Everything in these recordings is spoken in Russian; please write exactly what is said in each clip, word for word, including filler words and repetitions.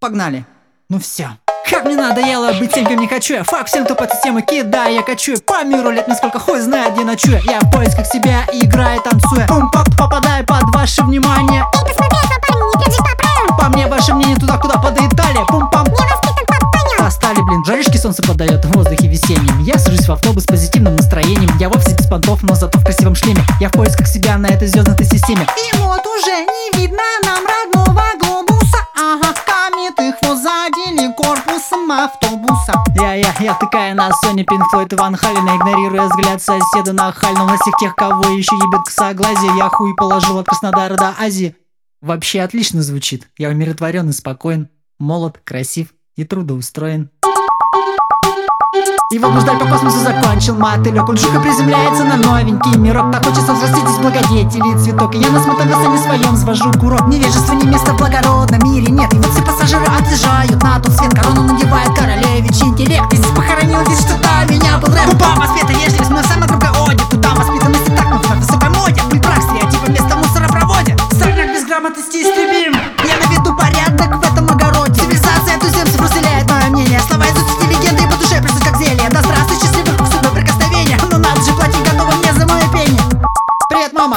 Погнали. Ну все. Как мне надоело быть тем, кем не хочу я. Фак всем, кто под системой кидая, я качу. По миру лет мне сколько, хуй знает, где ночую. Я в поисках себя, играю, танцуя. Пум-пап, попадаю под ваше внимание. Эй, посмотри, что парень, не держишь по правилам. По мне ваше мнение туда, куда подает талия. Пум-пам. Не воспитан под понял. Достали, блин, жаришки солнце подает в воздухе весеннем. Я сажусь в автобус с позитивным настроением. Я вовсе без понтов, но зато в красивом шлеме. Я в поисках себя на этой звездной системе. И вот уже не видно нам родного глобуса. Ага, кометы хвост задели корпусом автобуса. Я-я, я тыкая на Сони, Пинк Флойд и Ван Халена, игнорируя взгляд соседа нахального. На всех тех, кого еще ебет косоглазие, я хуй положил от Краснодара до Азии. Вообще отлично звучит. Я умиротворен и спокоен, молод, красив и трудоустроен. И вот блуждать по космосу закончил мотылек. Он жутко приземляется на новенький мирок. Так хочется взрастить из благодетелей цветок. И я на смутном весане своем свожу курок. Невежество не место в благородном мире нет. И вот все пассажиры отъезжают на тот свет. Корону надевает королевич интеллект. И здесь похоронил здесь что-то, меня был рэп. Пупа, воспета, вежливость, но самая громкая оде. Туда воспитанность и так, но в высокой моде. Пыль прах, стереотипа вместо мусоропроводе. Сорняк безграмотности истребим. Я наведу порядок в этом огороде. Цивилизация туземцев разделяет мое мнение. Слова изучите легенды и по душе присут как зелье. Да здравствуй, счастливых к судьбе прикосновения. Ну надо же платить готово мне за мое пение. Привет, мама.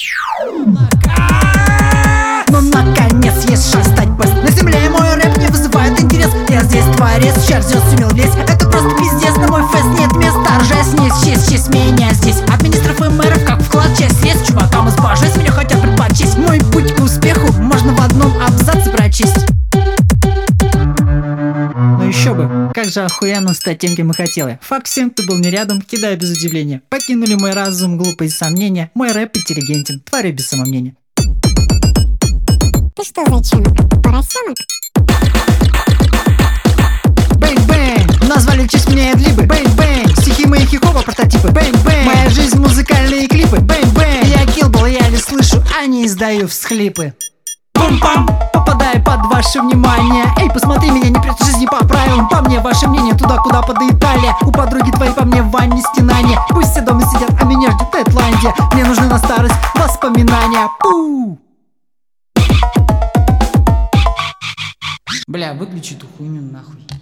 Ну наконец есть шанс стать бест. На земле мой рэп не вызывает интерес. Я здесь творец, черзет сумел влезть. Это просто пиздец, на мой фест нет места. Торжественность, честь, честь меня здесь. От министров и мэров, как вклад, часть средств. Чувакам из божеств меня хотят предпочесть. Мой путь к успеху можно в одном абзаце прочесть. Ну еще бы, как же охуенно стать тем, кем и хотела. Фак всем, кто был не рядом, кидаю без удивления. Покинули мой разум глупые сомнения. Мой рэп интеллигентен, творю без самомнения. Ты что, зайчонок, поросенок? Бэнг-бэнг, назвали в честь меня эдлибы. Бэнг-бэнг, стихи мои хип-хопа прототипы. Бэнг-бэнг, моя жизнь музыкальные клипы. Бэнг-бэнг, я киллбол, я лишь слышу, а не издаю всхлипы. Пум-пам, попадаю под ваше внимание. Эй, посмотри меня, не прячь жизни по правилам. По мне ваше мнение туда, куда подает талия. У подруги твоей по мне в ванне стенания. Пусть все дома сидят, а меня ждет Этландия. Мне нужны на старость воспоминания. Пу! Бля, выключи эту хуйню нахуй.